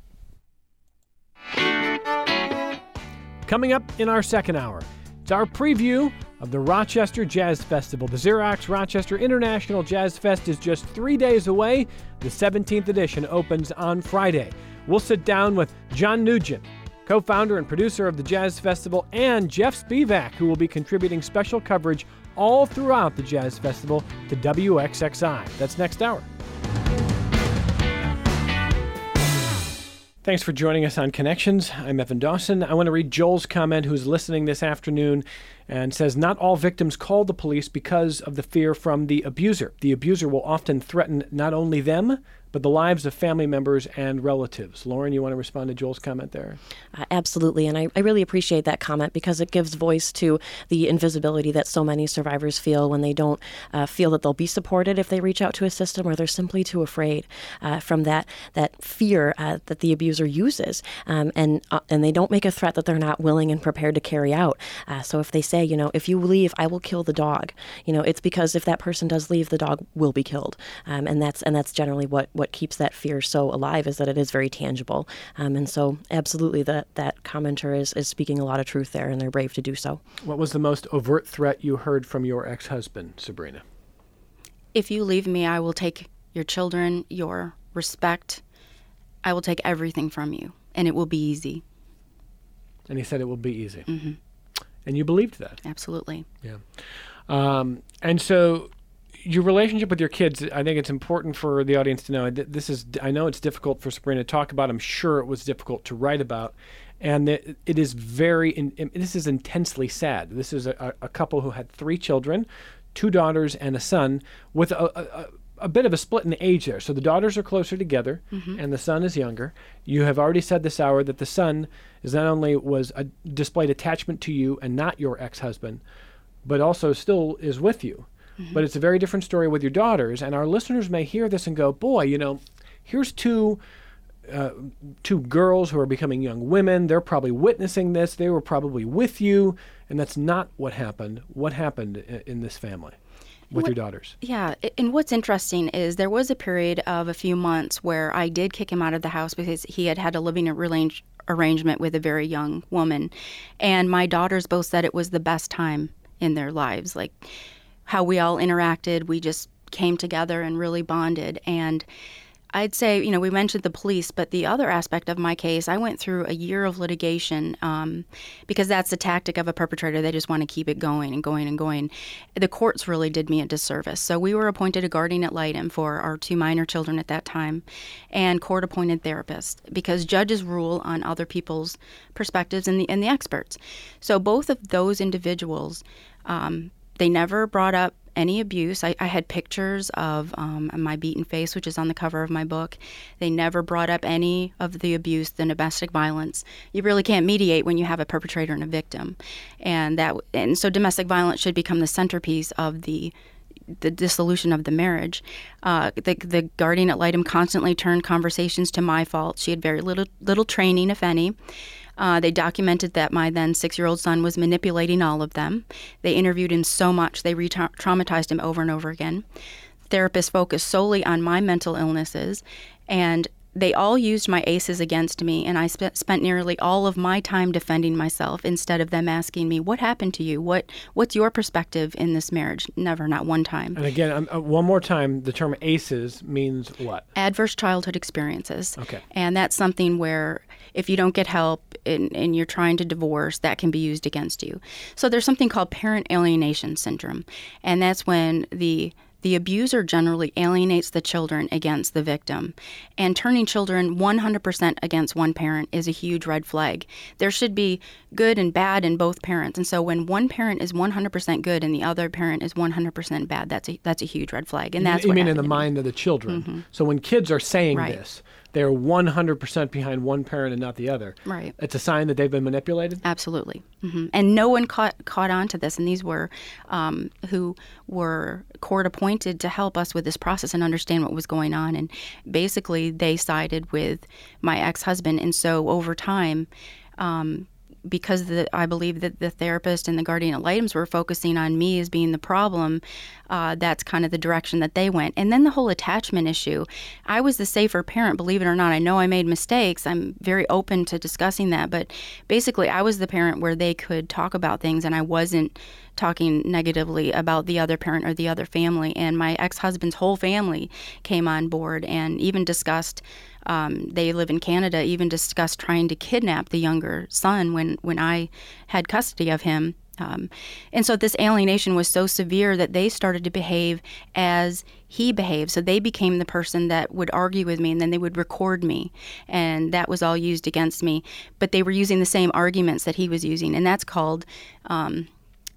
[SPEAKER 1] Coming up in our second hour, it's our preview of the Rochester Jazz Festival. The Xerox Rochester International Jazz Fest is just three days away. The seventeenth edition opens on Friday. We'll sit down with John Nugent, co-founder and producer of the Jazz Festival, and Jeff Spivak, who will be contributing special coverage all throughout the Jazz Festival to W X X I. That's next hour. Thanks for joining us on Connections. I'm Evan Dawson. I want to read Joel's comment, who's listening this afternoon, and says, not all victims call the police because of the fear from the abuser. The abuser will often threaten not only them, but the lives of family members and relatives. Lauren, you want to respond to Joel's comment there?
[SPEAKER 3] Uh, absolutely, and I, I really appreciate that comment because it gives voice to the invisibility that so many survivors feel when they don't uh, feel that they'll be supported if they reach out to a system, or they're simply too afraid uh, from that that fear uh, that the abuser uses, um, and uh, and they don't make a threat that they're not willing and prepared to carry out. Uh, so if they say, you know, if you leave, I will kill the dog, you know, it's because if that person does leave, the dog will be killed, um, and that's and that's generally what what keeps that fear so alive, is that it is very tangible. Um, and so absolutely that that commenter is, is speaking a lot of truth there, and they're brave to do so.
[SPEAKER 1] What was the most overt threat you heard from your ex-husband, Sabrina?
[SPEAKER 2] If you leave me, I will take your children, your respect. I will take everything from you, and it will be easy.
[SPEAKER 1] And he said it will be easy.
[SPEAKER 2] Mm-hmm.
[SPEAKER 1] And you believed that?
[SPEAKER 2] Absolutely.
[SPEAKER 1] Yeah. Um, and so your relationship with your kids, I think it's important for the audience to know. This is, I know it's difficult for Sabrina to talk about. I'm sure it was difficult to write about. And it, it is very, in, this is intensely sad. This is a, a couple who had three children, two daughters and a son, with a, a, a bit of a split in age there. So the daughters are closer together, mm-hmm. and the son is younger. You have already said this hour that the son is not only was a displayed attachment to you and not your ex-husband, but also still is with you. Mm-hmm. But it's a very different story with your daughters, and our listeners may hear this and go, boy, you know, here's two uh, two girls who are becoming young women. They're probably witnessing this. They were probably with you, and that's not what happened. What happened in, in this family with
[SPEAKER 2] what,
[SPEAKER 1] your daughters?
[SPEAKER 2] Yeah, and what's interesting is there was a period of a few months where I did kick him out of the house because he had had a living arrange, arrangement with a very young woman, and my daughters both said it was the best time in their lives, like how we all interacted. We just came together and really bonded. And I'd say, you know, we mentioned the police, but the other aspect of my case, I went through a year of litigation um, because that's the tactic of a perpetrator. They just want to keep it going and going and going. The courts really did me a disservice. So we were appointed a guardian ad litem for our two minor children at that time, and court-appointed therapists, because judges rule on other people's perspectives and the, and the experts. So both of those individuals, um, they never brought up any abuse. I, I had pictures of um, my beaten face, which is on the cover of my book. They never brought up any of the abuse, the domestic violence. You really can't mediate when you have a perpetrator and a victim. And that, and so domestic violence should become the centerpiece of the the dissolution of the marriage. Uh, the, the guardian ad litem constantly turned conversations to my fault. She had very little little training, if any. Uh, they documented that my then six-year-old son was manipulating all of them. They interviewed him so much, they re-traumatized him over and over again. Therapists focused solely on my mental illnesses, and they all used my aces against me, and I sp- spent nearly all of my time defending myself instead of them asking me, what happened to you? What What's your perspective in this marriage? Never, not one time.
[SPEAKER 1] And again, um, uh, one more time, the term aces means what?
[SPEAKER 2] Adverse childhood experiences.
[SPEAKER 1] Okay.
[SPEAKER 2] And that's something where if you don't get help and, and you're trying to divorce, that can be used against you. So there's something called parent alienation syndrome, and that's when the The abuser generally alienates the children against the victim, and turning children one hundred percent against one parent is a huge red flag. There should be good and bad in both parents, and so when one parent is one hundred percent good and the other parent is one hundred percent bad, that's a, that's a huge red flag, and that's
[SPEAKER 1] you
[SPEAKER 2] what
[SPEAKER 1] mean in the
[SPEAKER 2] happened to me.
[SPEAKER 1] mind of the children.
[SPEAKER 2] Mm-hmm.
[SPEAKER 1] So when kids are saying
[SPEAKER 2] Right.
[SPEAKER 1] this, they're one hundred percent behind one parent and not the other.
[SPEAKER 2] Right.
[SPEAKER 1] It's a sign that they've been manipulated?
[SPEAKER 2] Absolutely. Mm-hmm. And no one caught caught on to this, and these were um, who were court appointed to help us with this process and understand what was going on. And basically, they sided with my ex-husband, and so over time, um, because the, I believe that the therapist and the guardian ad litems were focusing on me as being the problem, uh, that's kind of the direction that they went. And then the whole attachment issue. I was the safer parent, believe it or not. I know I made mistakes. I'm very open to discussing that. But basically, I was the parent where they could talk about things, and I wasn't talking negatively about the other parent or the other family. And my ex-husband's whole family came on board and even discussed, um, they live in Canada, even discussed trying to kidnap the younger son when, when I had custody of him. Um, and so this alienation was so severe that they started to behave as he behaved. So they became the person that would argue with me, and then they would record me. And that was all used against me. But they were using the same arguments that he was using. And that's called... Um,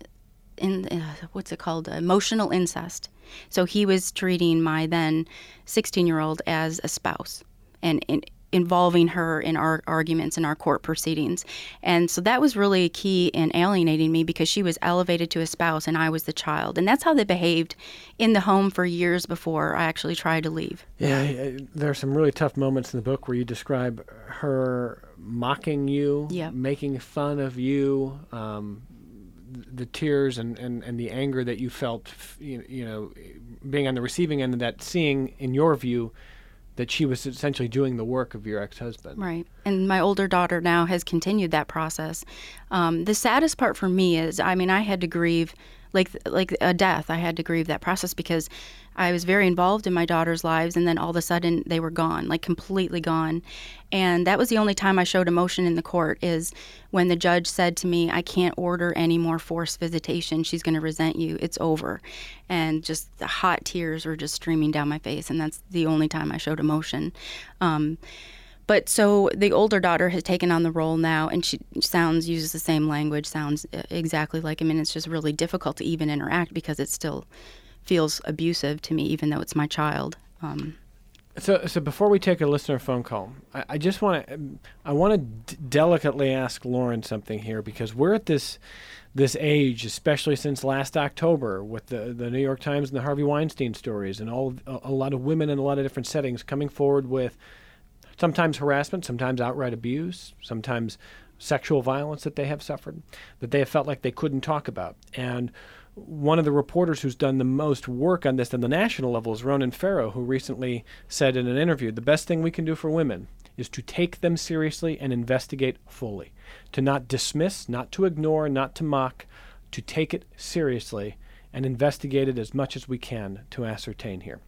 [SPEAKER 2] in uh, what's it called? Emotional incest. So he was treating my then sixteen-year-old as a spouse and in, involving her in our arguments in our court proceedings. And so that was really key in alienating me, because she was elevated to a spouse and I was the child. And that's how they behaved in the home for years before I actually tried to leave.
[SPEAKER 1] Yeah, there are some really tough moments in the book where you describe her mocking you,
[SPEAKER 2] yep.
[SPEAKER 1] making fun of you, um, the tears and, and, and the anger that you felt, you, you know, being on the receiving end of that, seeing, in your view, that she was essentially doing the work of your ex-husband.
[SPEAKER 2] Right. And my older daughter now has continued that process. Um, the saddest part for me is, I mean, I had to grieve like like a death. I had to grieve that process because I was very involved in my daughter's lives, and then all of a sudden they were gone, like completely gone. And that was the only time I showed emotion in the court, is when the judge said to me, I can't order any more forced visitation. She's going to resent you. It's over. And just the hot tears were just streaming down my face, and that's the only time I showed emotion. Um, But so the older daughter has taken on the role now, and she sounds, uses the same language, sounds exactly like him, and it's just really difficult to even interact because it still feels abusive to me, even though it's my child. Um,
[SPEAKER 1] so, so before we take a listener phone call, I, I just want to, I want to d- delicately ask Lauren something here, because we're at this, this age, especially since last October, with the the New York Times and the Harvey Weinstein stories, and all a, a lot of women in a lot of different settings coming forward with sometimes harassment, sometimes outright abuse, sometimes sexual violence that they have suffered, that they have felt like they couldn't talk about. And one of the reporters who's done the most work on this on the national level is Ronan Farrow, who recently said in an interview, the best thing we can do for women is to take them seriously and investigate fully, to not dismiss, not to ignore, not to mock, to take it seriously and investigate it as much as we can to ascertain here.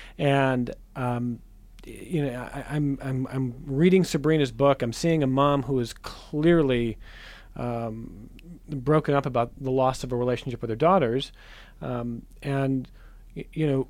[SPEAKER 1] And um, you know, I, I'm I'm I'm reading Sabrina's book. I'm seeing a mom who is clearly um, broken up about the loss of a relationship with her daughters, um, and y- you know,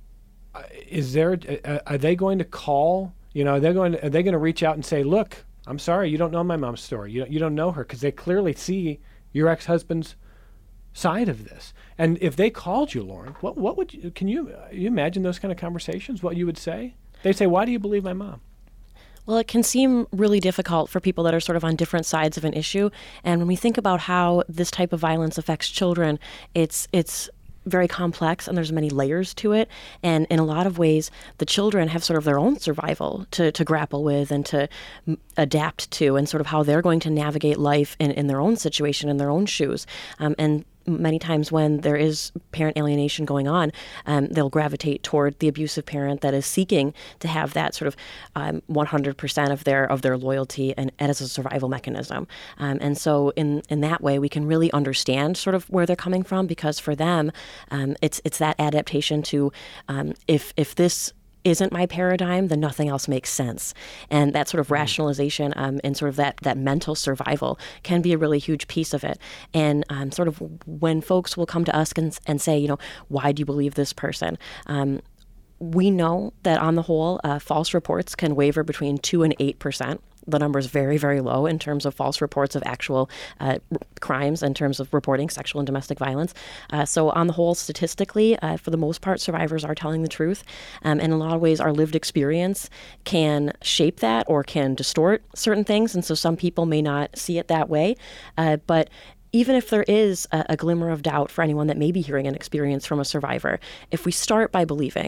[SPEAKER 1] is there? Uh, are they going to call? You know, are they going? To, are they going to reach out and say, "Look, I'm sorry, you don't know my mom's story. You don't, you don't know her," because they clearly see your ex-husband's side of this. And if they called you, Lauren, what what would you? Can you, uh, you imagine those kind of conversations? What you would say? They say, why do you believe my mom?
[SPEAKER 3] Well, it can seem really difficult for people that are sort of on different sides of an issue. And when we think about how this type of violence affects children, it's it's very complex and there's many layers to it. And in a lot of ways, the children have sort of their own survival to, to grapple with and to m- adapt to, and sort of how they're going to navigate life in, in their own situation, in their own shoes. Um, and many times when there is parent alienation going on, um, they'll gravitate toward the abusive parent that is seeking to have that sort of um, one hundred percent of their of their loyalty and, and as a survival mechanism. Um, and so in, in that way, we can really understand sort of where they're coming from, because for them, um, it's it's that adaptation to um, if if this isn't my paradigm, then nothing else makes sense. And that sort of rationalization um, and sort of that that mental survival can be a really huge piece of it. And um, sort of when folks will come to us and, and say, you know, why do you believe this person? Um, we know that on the whole, uh, false reports can waver between two and eight percent. The number is very, very low in terms of false reports of actual uh, r- crimes in terms of reporting sexual and domestic violence. Uh, so on the whole, statistically, uh, for the most part, survivors are telling the truth. Um, and in a lot of ways, our lived experience can shape that or can distort certain things. And so some people may not see it that way. Uh, but even if there is a, a glimmer of doubt for anyone that may be hearing an experience from a survivor, if we start by believing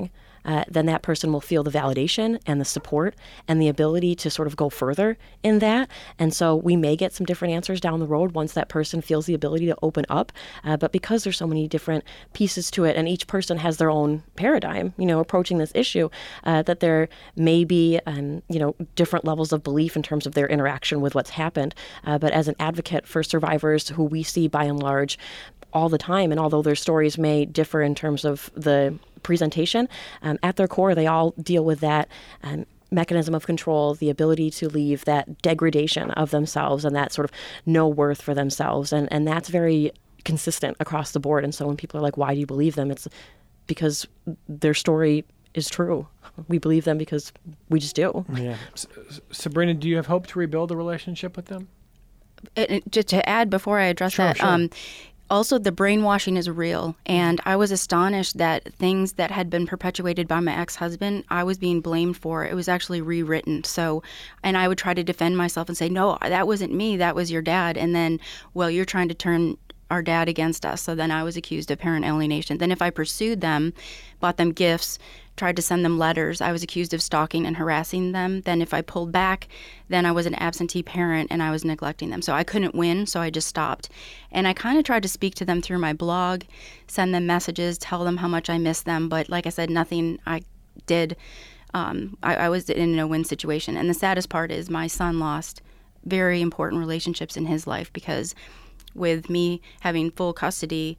[SPEAKER 3] uh, then that person will feel the validation and the support and the ability to sort of go further in that. And so we may get some different answers down the road once that person feels the ability to open up. Uh, but because there's so many different pieces to it, and each person has their own paradigm, you know, approaching this issue, uh, that there may be, um, you know, different levels of belief in terms of their interaction with what's happened. Uh, but as an advocate for survivors who we see by and large all the time, and although their stories may differ in terms of the presentation, um, at their core, they all deal with that um, mechanism of control, the ability to leave, that degradation of themselves and that sort of no worth for themselves. And, and that's very consistent across the board. And so when people are like, why do you believe them? It's because their story is true. We believe them because we just do.
[SPEAKER 1] Yeah. S- Sabrina, do you have hope to rebuild a relationship with them?
[SPEAKER 2] It, it, just to add before I address
[SPEAKER 1] Sure,
[SPEAKER 2] that,
[SPEAKER 1] sure.
[SPEAKER 2] um, also the brainwashing is real, and I was astonished that things that had been perpetuated by my ex-husband, I was being blamed for. It was actually rewritten. So, and I would try to defend myself and say, no, that wasn't me, that was your dad. And then, well, you're trying to turn our dad against us. So then I was accused of parent alienation. Then if I pursued them, bought them gifts, tried to send them letters, I was accused of stalking and harassing them. Then if I pulled back, then I was an absentee parent and I was neglecting them. So I couldn't win, so I just stopped. And I kind of tried to speak to them through my blog, send them messages, tell them how much I miss them. But like I said, nothing I did. Um, I, I was in a no-win situation. And the saddest part is my son lost very important relationships in his life because with me having full custody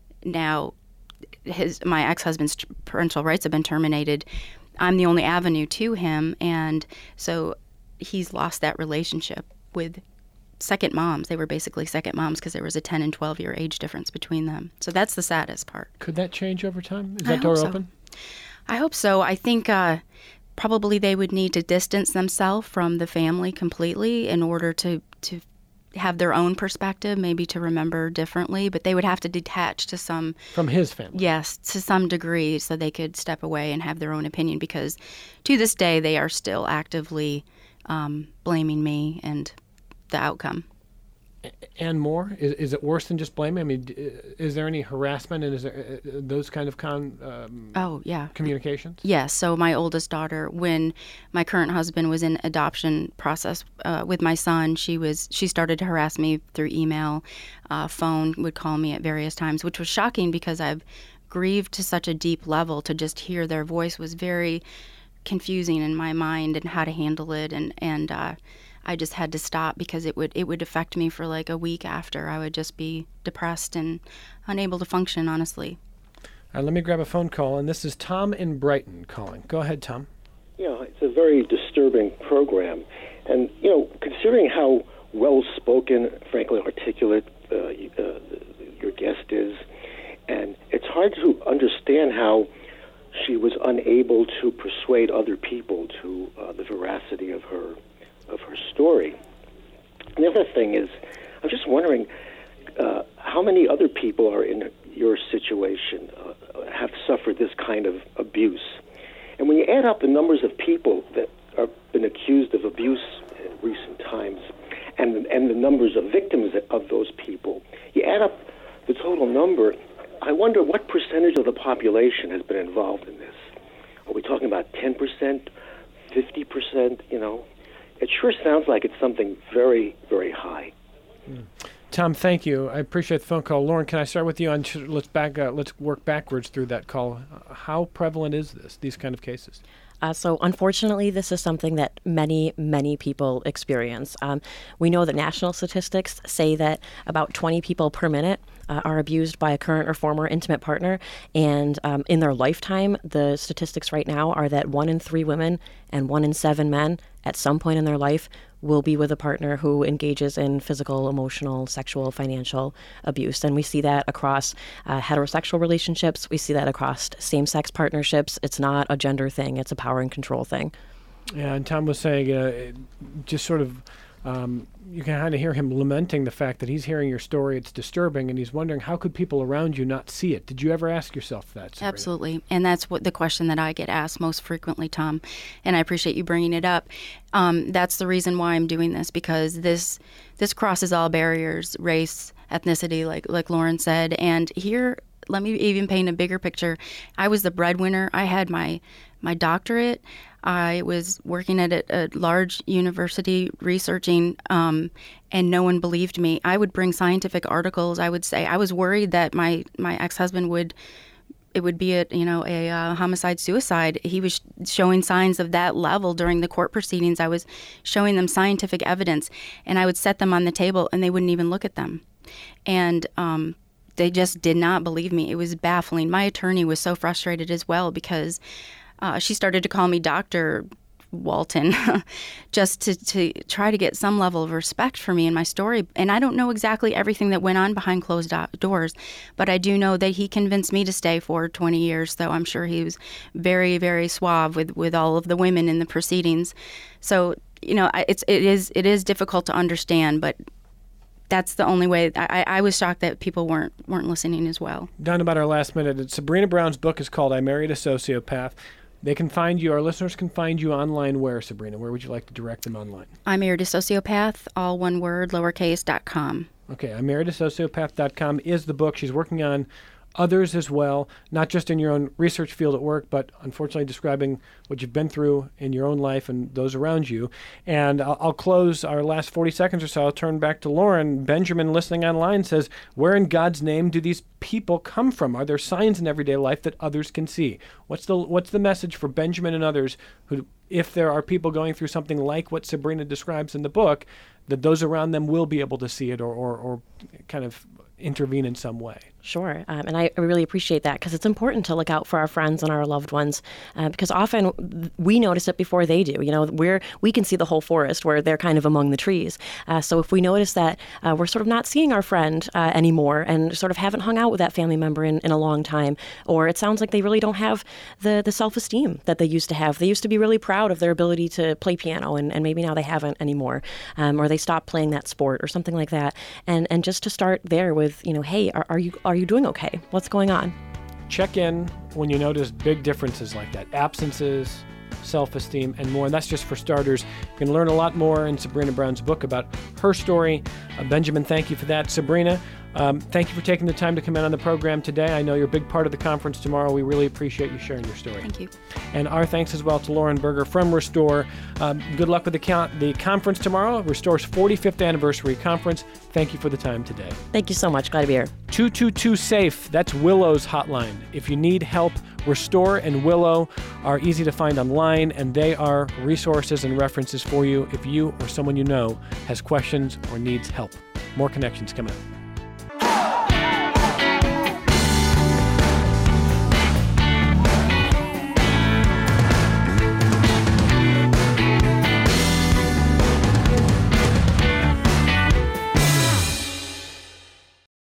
[SPEAKER 2] now, his my ex-husband's parental rights have been terminated. I'm the only avenue to him, and so he's lost that relationship with second moms. They were basically second moms because there was a ten and twelve year age difference between them. So that's the saddest part.
[SPEAKER 1] Could that change over time? Is
[SPEAKER 2] I
[SPEAKER 1] that door
[SPEAKER 2] hope so.
[SPEAKER 1] open?
[SPEAKER 2] I hope so. I think uh, probably they would need to distance themselves from the family completely in order to to have their own perspective, maybe to remember differently, but they would have to detach to some...
[SPEAKER 1] From his family?
[SPEAKER 2] Yes, to some degree, so they could step away and have their own opinion, because to this day, they are still actively um, blaming me and the outcome.
[SPEAKER 1] And more? Is, is it worse than just blaming? I mean, d- is there any harassment and is there uh, those kind of con, um,
[SPEAKER 2] Oh, yeah.
[SPEAKER 1] communications?
[SPEAKER 2] Yes. So my oldest daughter, when my current husband was in adoption process uh, with my son, she was she started to harass me through email, uh, phone, would call me at various times, which was shocking because I've grieved to such a deep level. To just hear their voice was very confusing in my mind and how to handle it, and and uh, I just had to stop because it would it would affect me for like a week after. I would just be depressed and unable to function, honestly.
[SPEAKER 1] All right, let me grab a phone call, and this is Tom in Brighton calling. Go ahead, Tom.
[SPEAKER 4] Yeah, it's a very disturbing program. And, you know, considering how well-spoken, frankly articulate uh, uh, your guest is, and it's hard to understand how she was unable to persuade other people to uh, the veracity of her of her story. And the other thing is, I'm just wondering uh, how many other people are in your situation, uh, have suffered this kind of abuse. And when you add up the numbers of people that have been accused of abuse in recent times and, and the numbers of victims of those people, you add up the total number, I wonder what percentage of the population has been involved in this. Are we talking about ten percent, fifty percent, you know? It sure sounds like it's something very, very high.
[SPEAKER 1] Mm. Tom, thank you. I appreciate the phone call. Lauren, can I start with you on? Let's back. Uh, let's work backwards through that call. How prevalent is this? These kind of cases?
[SPEAKER 3] Uh, so unfortunately, this is something that many, many people experience. Um, we know that national statistics say that about twenty people per minute uh, are abused by a current or former intimate partner. And um, in their lifetime, the statistics right now are that one in three women and one in seven men at some point in their life will be with a partner who engages in physical, emotional, sexual, financial abuse. And we see that across uh, heterosexual relationships. We see that across same-sex partnerships. It's not a gender thing. It's a power and control thing.
[SPEAKER 1] Yeah, and Tom was saying uh, just sort of, um, you can kind of hear him lamenting the fact that he's hearing your story. It's disturbing, and he's wondering, how could people around you not see it? Did you ever ask yourself that, Sabrina?
[SPEAKER 2] Absolutely. And that's what the question that I get asked most frequently, Tom. And I appreciate you bringing it up. Um, that's the reason why I'm doing this, because this this crosses all barriers, race, ethnicity, like like Lauren said. And here let me even paint a bigger picture. I was the breadwinner. I had my my doctorate. I was working at a, a large university researching, um, and no one believed me. I would bring scientific articles. I would say I was worried that my, my ex-husband would, it would be a, you know, a uh, homicide suicide. He was showing signs of that level during the court proceedings. I was showing them scientific evidence, and I would set them on the table, and they wouldn't even look at them. And um, they just did not believe me. It was baffling. My attorney was so frustrated as well because Uh, she started to call me Doctor Walton just to, to try to get some level of respect for me and my story. And I don't know exactly everything that went on behind closed do- doors, but I do know that he convinced me to stay for twenty years, though I'm sure he was very, very suave with, with all of the women in the proceedings. So, you know, it's, it is it is difficult to understand, but that's the only way. I, I was shocked that people weren't weren't listening as well.
[SPEAKER 1] Down about our last minute, Sabrina Brown's book is called I Married a Sociopath. They can find you, our listeners can find you online where, Sabrina? Where would you like to direct them online?
[SPEAKER 2] I Married a Sociopath, all one word, lowercase, dot com.
[SPEAKER 1] Okay, I Married a Sociopath dot com is the book. She's working on others as well, not just in your own research field at work, but unfortunately describing what you've been through in your own life and those around you. And I'll, I'll close our last forty seconds or so. I'll turn back to Lauren. Benjamin, listening online, says, where in God's name do these people come from? Are there signs in everyday life that others can see? What's the what's the message for Benjamin and others who, if there are people going through something like what Sabrina describes in the book, that those around them will be able to see it or, or, or kind of intervene in some way?
[SPEAKER 3] Sure. Um, and I really appreciate that because it's important to look out for our friends and our loved ones uh, because often we notice it before they do. You know, we're, we can see the whole forest where they're kind of among the trees. Uh, so if we notice that uh, we're sort of not seeing our friend uh, anymore and sort of haven't hung out with that family member in, in a long time, or it sounds like they really don't have the, the self-esteem that they used to have. They used to be really proud of their ability to play piano and, and maybe now they haven't anymore, um, or they stopped playing that sport or something like that. And and just to start there with, you know, hey, are, are you are you doing okay? What's going on?
[SPEAKER 1] Check in when you notice big differences like that. Absences, self-esteem, and more. And that's just for starters. You can learn a lot more in Sabrina Brown's book about her story. Uh, Benjamin, thank you for that. Sabrina, um, thank you for taking the time to come in on the program today. I know you're a big part of the conference tomorrow. We really appreciate you sharing your story.
[SPEAKER 2] Thank you. And
[SPEAKER 1] our thanks as well to Lauren Berger from Restore. Um, good luck with the, con- the conference tomorrow, Restore's forty-fifth anniversary conference. Thank you for the time today.
[SPEAKER 3] Thank you so much. Glad to be here.
[SPEAKER 1] two two two SAFE, that's Willow's hotline. If you need help, Restore and Willow are easy to find online, and they are resources and references for you if you or someone you know has questions or needs help. More connections coming up.